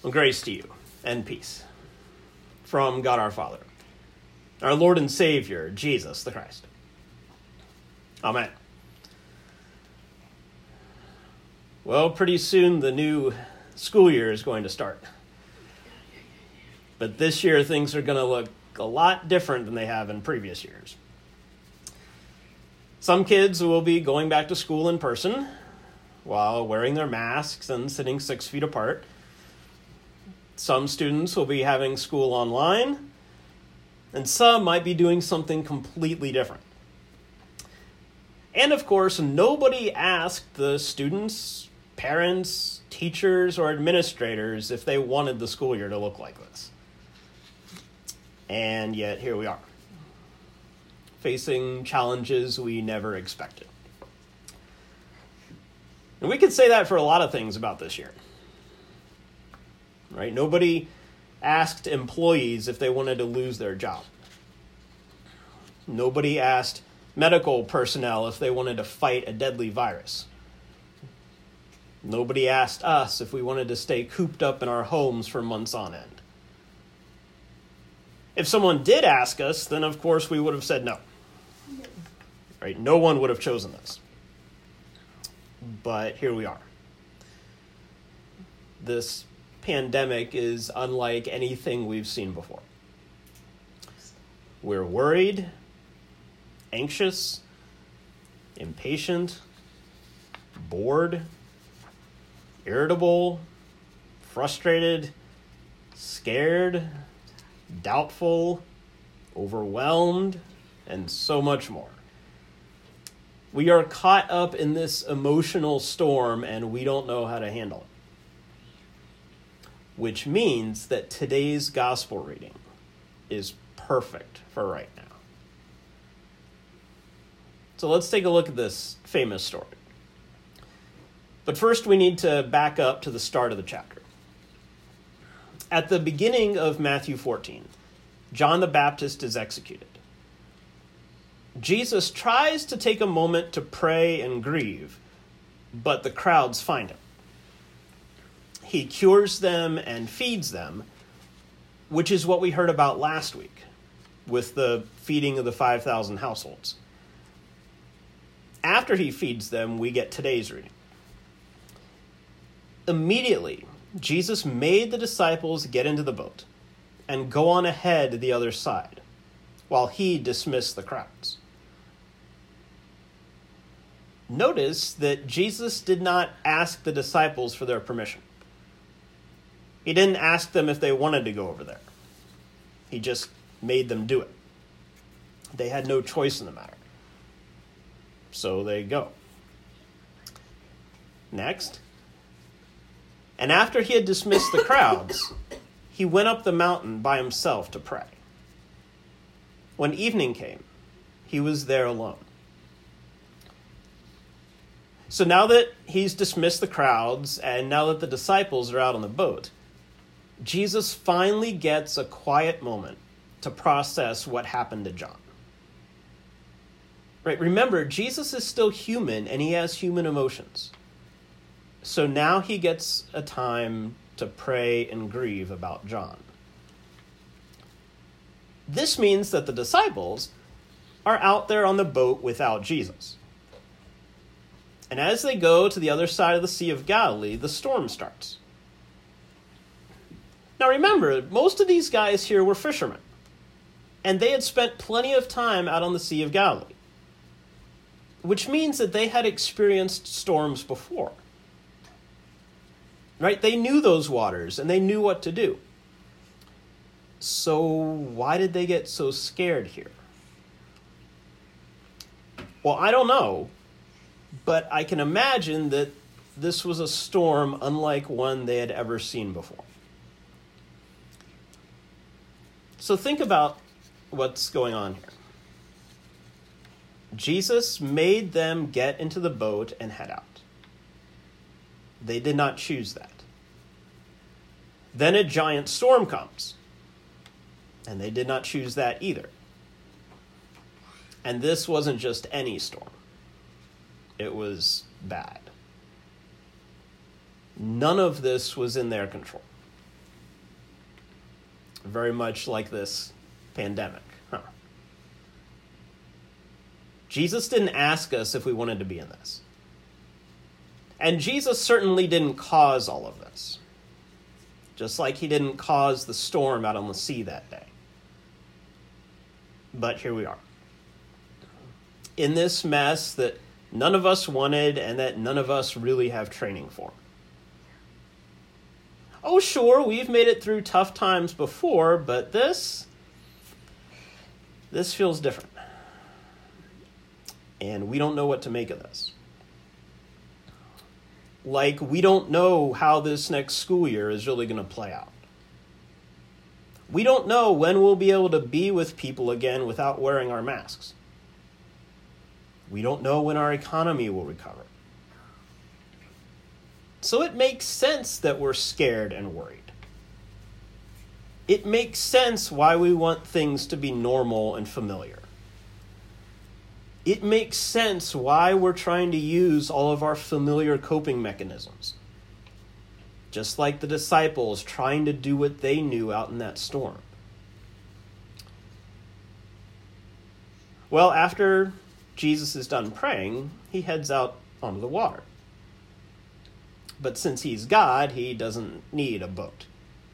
Well, grace to you and peace from God our Father, our Lord and Savior, Jesus the Christ. Amen. Well, pretty soon the new school year is going to start. But this year things are going to look a lot different than they have in previous years. Some kids will be going back to school in person while wearing their masks and sitting 6 feet apart. Some students will be having school online, and some might be doing something completely different. And of course, nobody asked the students, parents, teachers, or administrators if they wanted the school year to look like this. And yet, here we are, facing challenges we never expected. And we could say that for a lot of things about this year. Right? Nobody asked employees if they wanted to lose their job. Nobody asked medical personnel if they wanted to fight a deadly virus. Nobody asked us if we wanted to stay cooped up in our homes for months on end. If someone did ask us, then of course we would have said no. Right? No one would have chosen this. But here we are. This pandemic is unlike anything we've seen before. We're worried, anxious, impatient, bored, irritable, frustrated, scared, doubtful, overwhelmed, and so much more. We are caught up in this emotional storm and we don't know how to handle it. Which means that today's gospel reading is perfect for right now. So let's take a look at this famous story. But first we need to back up to the start of the chapter. At the beginning of Matthew 14, John the Baptist is executed. Jesus tries to take a moment to pray and grieve, but the crowds find him. He cures them and feeds them, which is what we heard about last week with the feeding of the 5,000 households. After he feeds them, we get today's reading. Immediately, Jesus made the disciples get into the boat and go on ahead to the other side, while he dismissed the crowds. Notice that Jesus did not ask the disciples for their permission. He didn't ask them if they wanted to go over there. He just made them do it. They had no choice in the matter. So they go. Next. And after he had dismissed the crowds, he went up the mountain by himself to pray. When evening came, he was there alone. So now that he's dismissed the crowds, and now that the disciples are out on the boat, Jesus finally gets a quiet moment to process what happened to John. Right? Remember, Jesus is still human and he has human emotions. So now he gets a time to pray and grieve about John. This means that the disciples are out there on the boat without Jesus. And as they go to the other side of the Sea of Galilee, the storm starts. Now remember, most of these guys here were fishermen, and they had spent plenty of time out on the Sea of Galilee, which means that they had experienced storms before. Right? They knew those waters, and they knew what to do. So why did they get so scared here? Well, I don't know, but I can imagine that this was a storm unlike one they had ever seen before. So think about what's going on here. Jesus made them get into the boat and head out. They did not choose that. Then a giant storm comes, and they did not choose that either. And this wasn't just any storm. It was bad. None of this was in their control. very much like this pandemic. Jesus didn't ask us if we wanted to be in this. And Jesus certainly didn't cause all of this. Just like he didn't cause the storm out on the sea that day. But here we are. In this mess that none of us wanted and that none of us really have training for. Oh, sure, we've made it through tough times before, but this feels different. And we don't know what to make of this. Like, we don't know how this next school year is really going to play out. We don't know when we'll be able to be with people again without wearing our masks. We don't know when our economy will recover. So it makes sense that we're scared and worried. It makes sense why we want things to be normal and familiar. It makes sense why we're trying to use all of our familiar coping mechanisms. Just like the disciples trying to do what they knew out in that storm. Well, after Jesus is done praying, he heads out onto the water. But since he's God, he doesn't need a boat.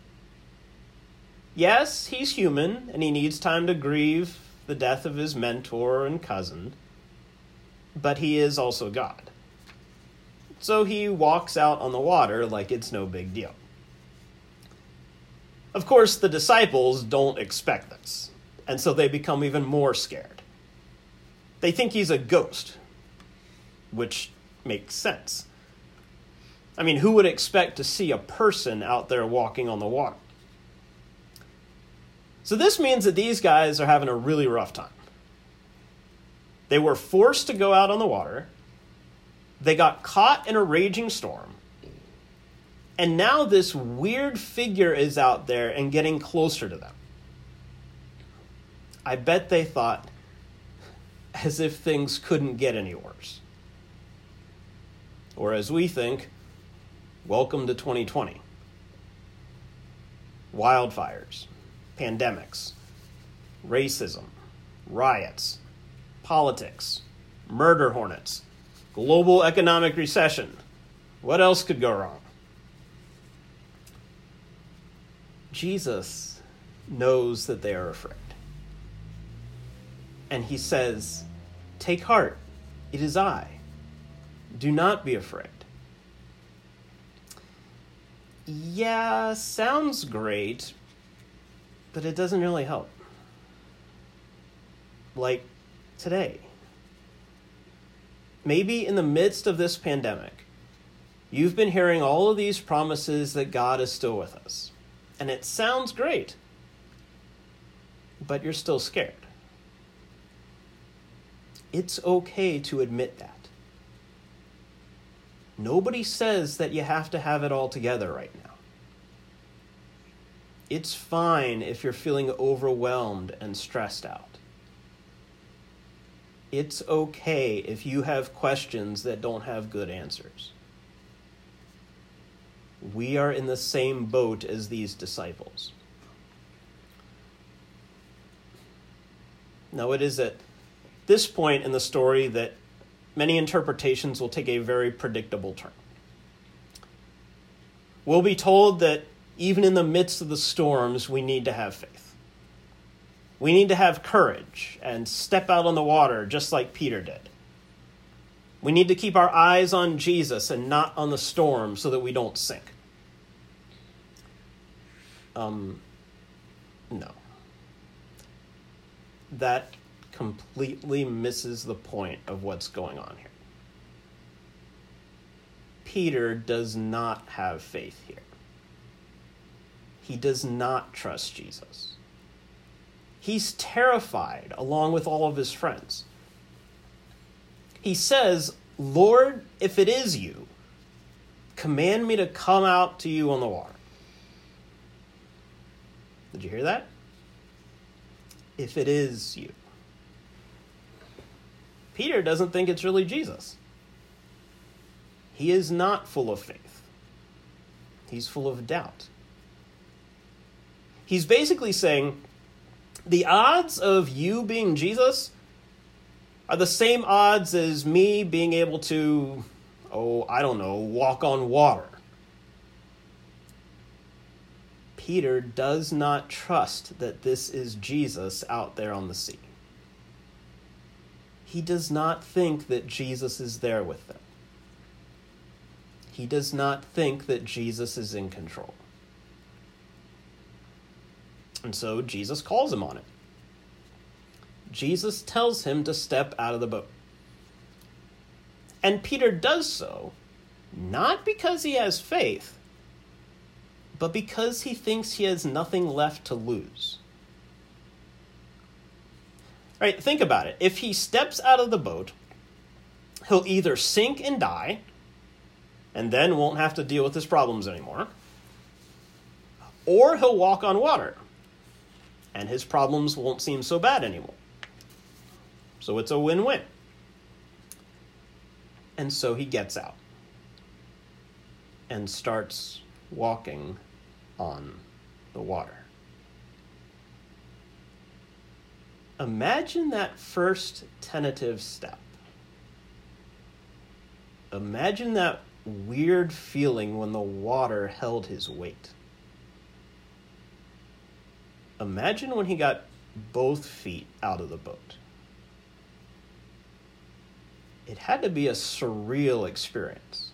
Yes, he's human, and he needs time to grieve the death of his mentor and cousin, but he is also God. So he walks out on the water like it's no big deal. Of course, the disciples don't expect this, and so they become even more scared. They think he's a ghost, which makes sense. I mean, who would expect to see a person out there walking on the water? So this means that these guys are having a really rough time. They were forced to go out on the water. They got caught in a raging storm. And now this weird figure is out there and getting closer to them. I bet they thought, as if things couldn't get any worse. Or as we think, welcome to 2020. Wildfires, pandemics, racism, riots, politics, murder hornets, global economic recession. What else could go wrong? Jesus knows that they are afraid. And he says, "Take heart, it is I. Do not be afraid." Yeah, sounds great, but it doesn't really help. Like today. Maybe in the midst of this pandemic, you've been hearing all of these promises that God is still with us. And it sounds great, but you're still scared. It's okay to admit that. Nobody says that you have to have it all together right now. It's fine if you're feeling overwhelmed and stressed out. It's okay if you have questions that don't have good answers. We are in the same boat as these disciples. Now, it is at this point in the story that many interpretations will take a very predictable turn. We'll be told that even in the midst of the storms, we need to have faith. We need to have courage and step out on the water just like Peter did. We need to keep our eyes on Jesus and not on the storm so that we don't sink. No. That completely misses the point of what's going on here. Peter does not have faith here. He does not trust Jesus. He's terrified along with all of his friends. He says, "Lord, if it is you, command me to come out to you on the water." Did you hear that? If it is you. Peter doesn't think it's really Jesus. He is not full of faith. He's full of doubt. He's basically saying the odds of you being Jesus are the same odds as me being able to, walk on water. Peter does not trust that this is Jesus out there on the sea. He does not think that Jesus is there with them. He does not think that Jesus is in control. And so Jesus calls him on it. Jesus tells him to step out of the boat. And Peter does so, not because he has faith, but because he thinks he has nothing left to lose. All right, think about it. If he steps out of the boat, he'll either sink and die, and then won't have to deal with his problems anymore, or he'll walk on water, and his problems won't seem so bad anymore. So it's a win-win. And so he gets out and starts walking on the water. Imagine that first tentative step. Imagine that weird feeling when the water held his weight. Imagine when he got both feet out of the boat. It had to be a surreal experience.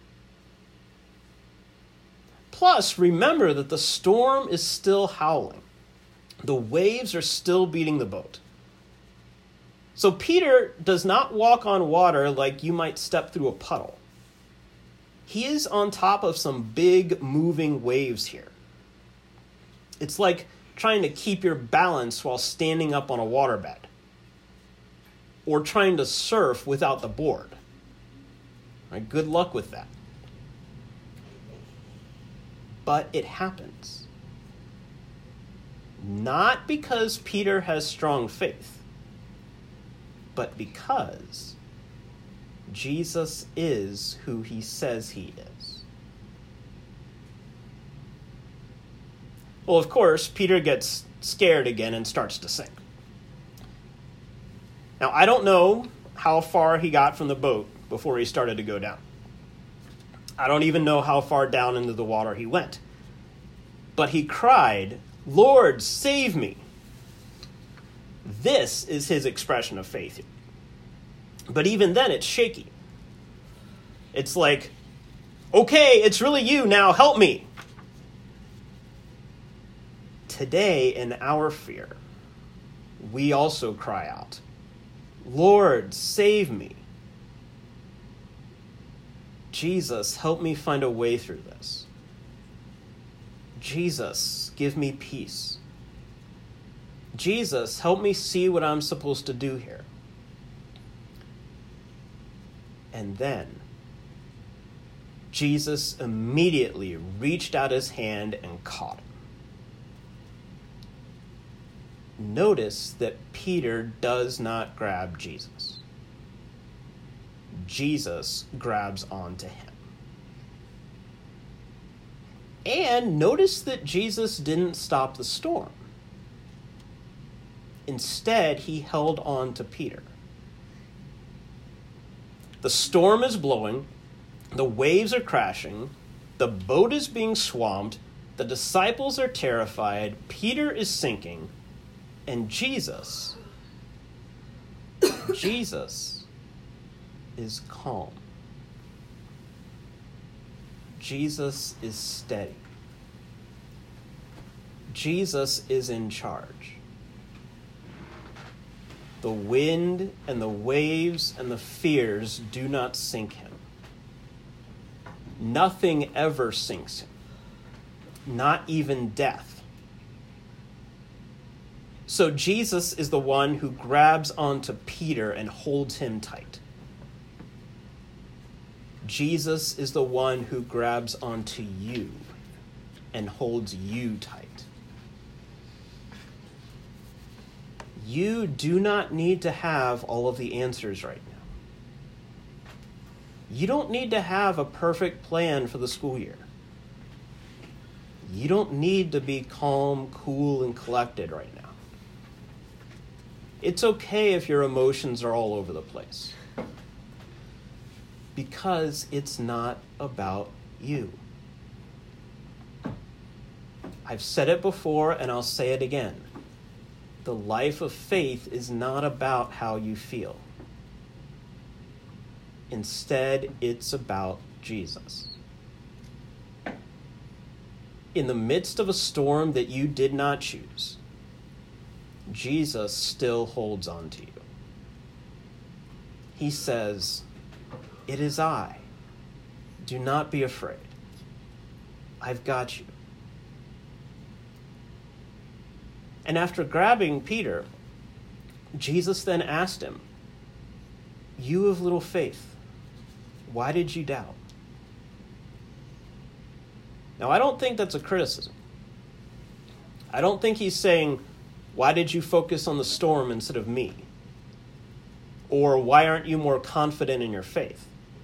Plus, remember that the storm is still howling. The waves are still beating the boat. So Peter does not walk on water like you might step through a puddle. He is on top of some big moving waves here. It's like trying to keep your balance while standing up on a waterbed, or trying to surf without the board. All right, good luck with that. But it happens. Not because Peter has strong faith, but because Jesus is who he says he is. Well, of course, Peter gets scared again and starts to sink. Now, I don't know how far he got from the boat before he started to go down. I don't even know how far down into the water he went. But he cried, "Lord, save me." This is his expression of faith. But even then, it's shaky. It's like, okay, it's really you now, help me. Today, in our fear, we also cry out, "Lord, save me. Jesus, help me find a way through this. Jesus, give me peace. Jesus, help me see what I'm supposed to do here." And then, Jesus immediately reached out his hand and caught him. Notice that Peter does not grab Jesus. Jesus grabs onto him. And notice that Jesus didn't stop the storm. Instead, he held on to Peter. The storm is blowing, the waves are crashing, the boat is being swamped, the disciples are terrified, Peter is sinking, and Jesus is calm. Jesus is steady. Jesus is in charge. The wind and the waves and the fears do not sink him. Nothing ever sinks him, not even death. So Jesus is the one who grabs onto Peter and holds him tight. Jesus is the one who grabs onto you and holds you tight. You do not need to have all of the answers right now. You don't need to have a perfect plan for the school year. You don't need to be calm, cool, and collected right now. It's okay if your emotions are all over the place. Because it's not about you. I've said it before and I'll say it again. The life of faith is not about how you feel. Instead, it's about Jesus. In the midst of a storm that you did not choose, Jesus still holds on to you. He says, "It is I. Do not be afraid. I've got you." And after grabbing Peter, Jesus then asked him, "You of little faith, why did you doubt?" Now, I don't think that's a criticism. I don't think he's saying, "Why did you focus on the storm instead of me?" Or, "Why aren't you more confident in your faith?"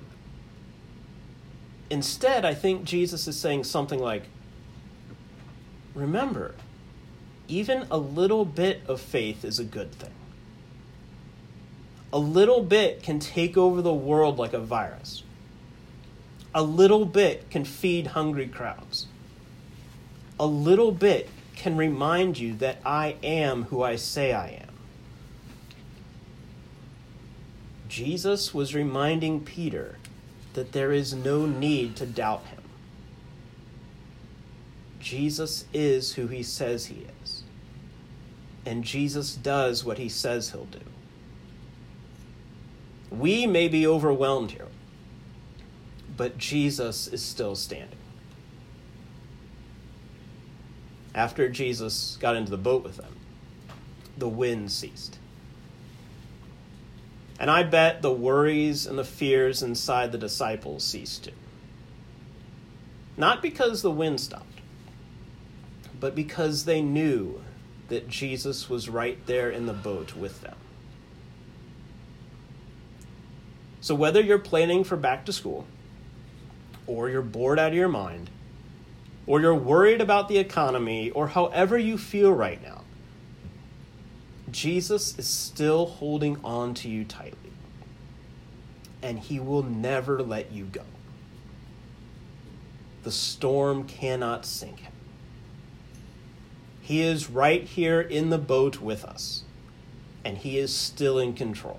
Instead, I think Jesus is saying something like, "Remember, even a little bit of faith is a good thing. A little bit can take over the world like a virus. A little bit can feed hungry crowds. A little bit can remind you that I am who I say I am." Jesus was reminding Peter that there is no need to doubt him. Jesus is who he says he is. And Jesus does what he says he'll do. We may be overwhelmed here, but Jesus is still standing. After Jesus got into the boat with them, the wind ceased. And I bet the worries and the fears inside the disciples ceased too. Not because the wind stopped, but because they knew that Jesus was right there in the boat with them. So whether you're planning for back to school, or you're bored out of your mind, or you're worried about the economy, or however you feel right now, Jesus is still holding on to you tightly, and he will never let you go. The storm cannot sink him. He is right here in the boat with us, and he is still in control.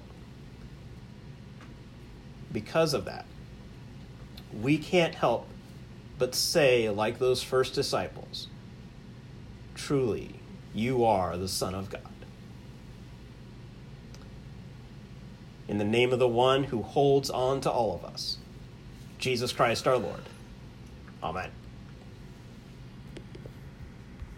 Because of that, we can't help but say, like those first disciples, "Truly, you are the Son of God." In the name of the one who holds on to all of us, Jesus Christ our Lord. Amen.